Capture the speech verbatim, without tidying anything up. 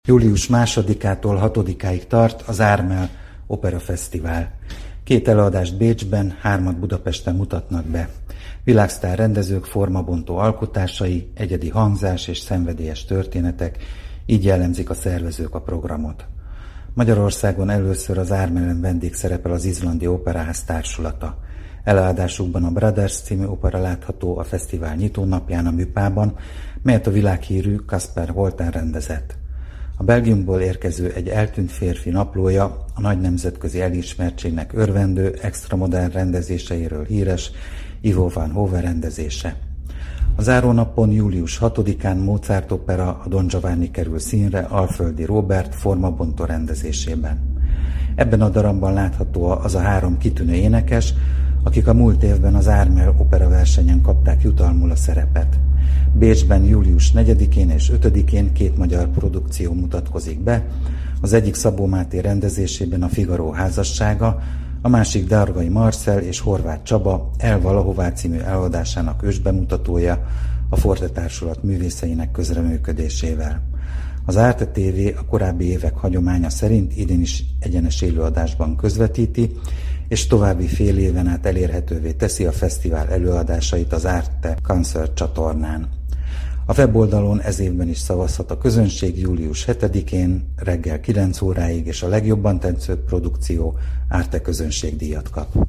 Július másodikától hatodikáig tart az Ármel Opera Fesztivál. Két előadást Bécsben, hármat Budapesten mutatnak be. Világsztár rendezők formabontó alkotásai, egyedi hangzás és szenvedélyes történetek, így jellemzik a szervezők a programot. Magyarországon először az Ármelen vendégszerepel az Izlandi Operaház társulata. Előadásukban a Brothers című opera látható a fesztivál nyitónapján a Műpában, melyet a világhírű Kasper Holten rendezett. A Belgiumból érkező Egy eltűnt férfi naplója a nagy nemzetközi elismertségnek örvendő extramodern rendezéseiről híres Ivo van Hove rendezése. A zárónapon július hatodikán Mozart opera, a Don Giovanni kerül színre Alföldi Róbert formabontó rendezésében. Ebben a darabban látható az a három kitűnő énekes, akik a múlt évben az Ármel opera versenyen kapták jutalmul a szerepet. Bécsben július negyedikén és ötödikén két magyar produkció mutatkozik be, az egyik Szabó Máté rendezésében a Figaro házassága, a másik Dargai Marcell és Horváth Csaba El valahová című előadásának ősbemutatója a Forte Társulat művészeinek közreműködésével. Az Arte té vé a korábbi évek hagyománya szerint idén is egyenes élőadásban közvetíti, és további fél éven át elérhetővé teszi a fesztivál előadásait az Arte Concert csatornán. A weboldalon ez évben is szavazhat a közönség július hetedikén reggel kilenc óráig, és a legjobban tetsző produkció Arte közönségdíjat kap.